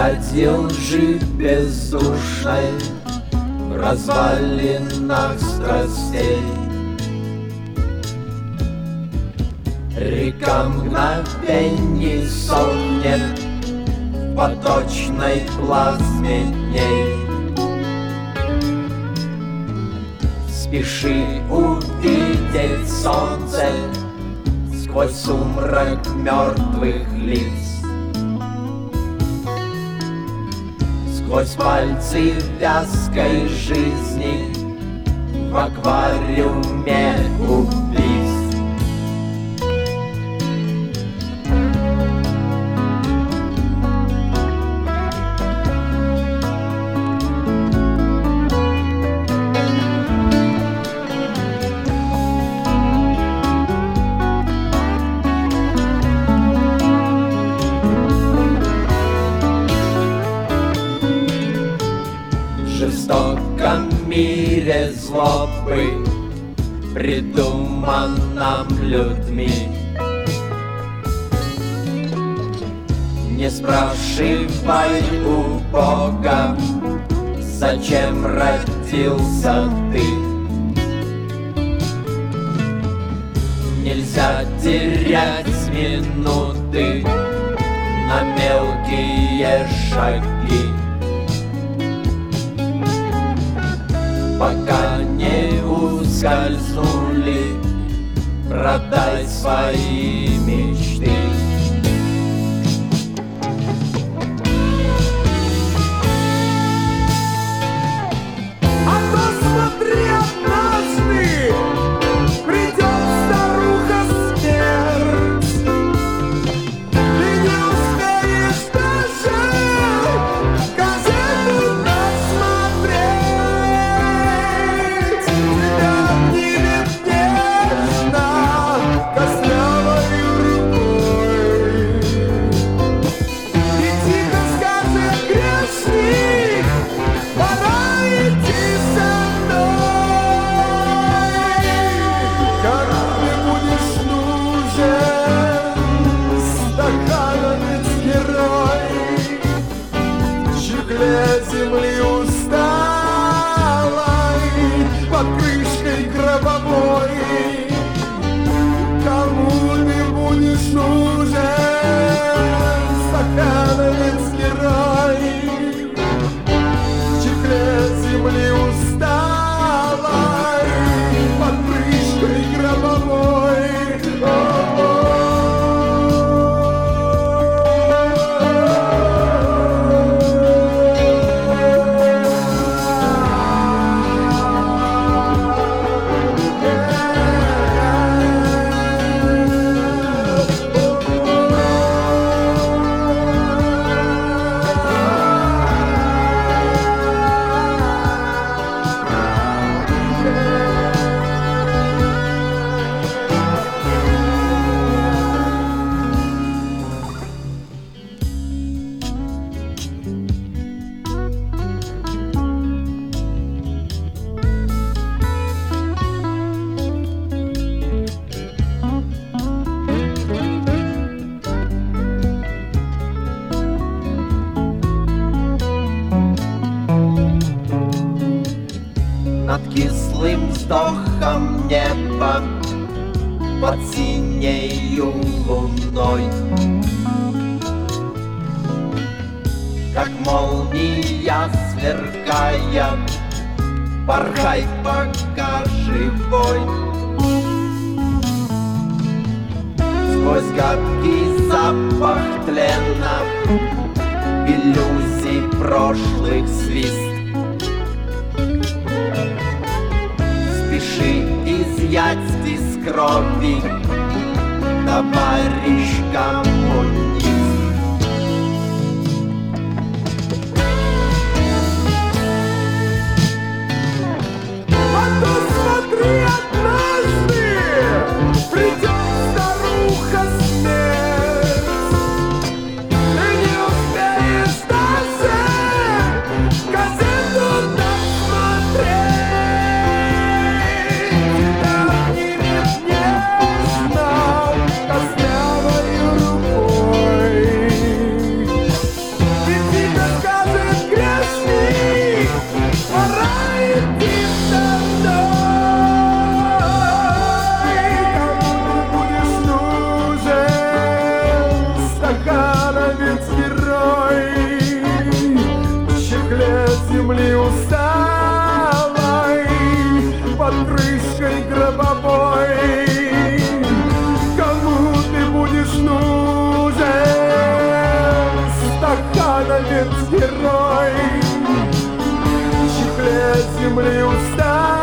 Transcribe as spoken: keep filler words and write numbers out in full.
Бродил жив бездушной в развалинах страстей. Река мгновений сохнет в поточной плазме дней. Спеши увидеть солнце сквозь сумрак мертвых лиц, сквозь пальцы вязкой жизни в аквариуме убийств. В жестоком мире злобы, придуманном людьми, не спрашивай у Бога, зачем родился ты. Нельзя терять минуты на мелкие шаги, пока не ускользнули, продай свои мечты. А то смотри, однажды придет старуха смерть, ты не успеешь даже газету досмотреть. Тебя обнимет нежно костлявой рукой и тихо скажет: грешник, пора идти со мной. Кому ты будешь нужен, стахановец герой, в чехле земли усталой, под крышкой гробовой. Кому ты будешь нужен, стахановец герой, в чехле земли усталой, под крышкой гробовой. Над кислым вздохом неба, под синею луной, как молния сверкая, порхай, пока живой. Сквозь гадкий запах тлена, иллюзий прошлых свист, спеши изъять из крови, товарищ коммунист. А то смотри, однажды придет старуха смерть, ты не успеешь даже газету досмотреть. Тебя обнимет нежно костлявой рукой земли устали.